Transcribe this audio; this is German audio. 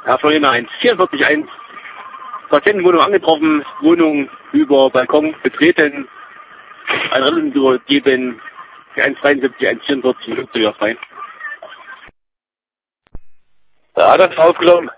Herr Florian 1, 44.1. Patientenwohnung angetroffen, Wohnung über Balkon betreten, ein Rennen übergeben, 1,73, 1,44, Flugzeug frei. Da hat er es aufgenommen.